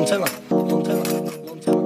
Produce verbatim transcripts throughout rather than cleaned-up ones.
Montana, Montana, Montana,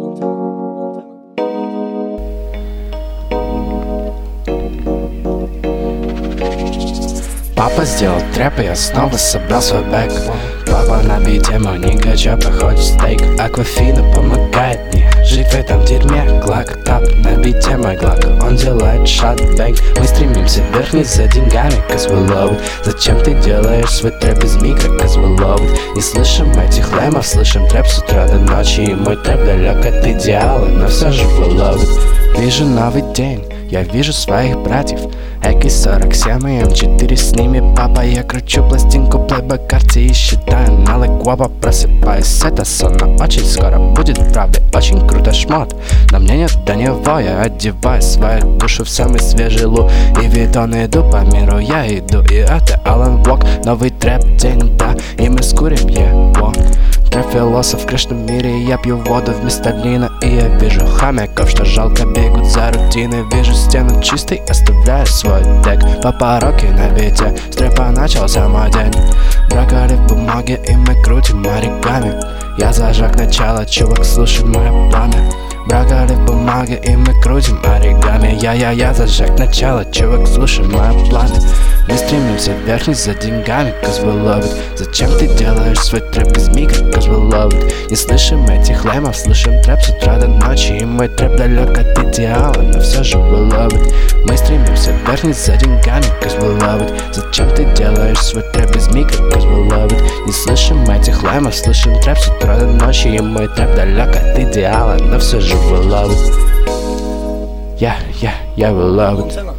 Папа сделал трэп, и я снова собрал свой бэк. Папа на бите, мой нигача проходит стейк. Аквафина помогает мне жить в этом дерьме. Глак, тап, на бите мой глак, он делает шат-бэнг. Мы стремимся вверх-вниз за деньгами, cause we love it. Зачем ты делаешь свой трэп без микро, cause we love it. Не слышим этих лэмов, слышим трэп с утра до ночи. И мой трэп далек от идеала, но все же we love it. Вижу новый день, я вижу своих братьев Эки сорок семь и эм четыре с ними, папа. Я кручу пластинку плейбэк карте и считаю налог гуаба. Просыпаюсь, это сон, но очень скоро будет правда. Очень круто шмот, но мне нет до него. Я одеваю свою душу в самый свежий лук и видон иду по миру, я иду. И это Алан Блок, новый трэп день, да, и мы скурим его. Трэп философ в грешном мире, я пью воду вместо глина. И я вижу хомяков, что жалко бегут за рутиной. Вижу стену чистой, оставляю свой дек по пороке на бите. С трэпа начался мой день. Бракали в бумаге, и мы крутим оригами. Я зажег начало, чувак, слушай мое пламя. Бракали в бумаге, и мы крутим оригами. Я-я-я зажег начало, чувак, слушай мое пламя. Мы стремимся вверх-вниз за деньгами, cause we love it. Зачем ты делаешь свой трэп без микро, cause we love it. Не слышим этих лэмов, слышим трэп с утра до ночи. И мой трэп далек от идеала, но все же we love it. Мы стремимся вверх-вниз за деньгами, cause we love it. Зачем ты делаешь свой трэп без микро, cause we love it. Не слышим этих лэмов, слышим трэп с утра до ночи. И мой трэп далек от идеала, но все же we love it. Yeah, yeah, yeah, we love it.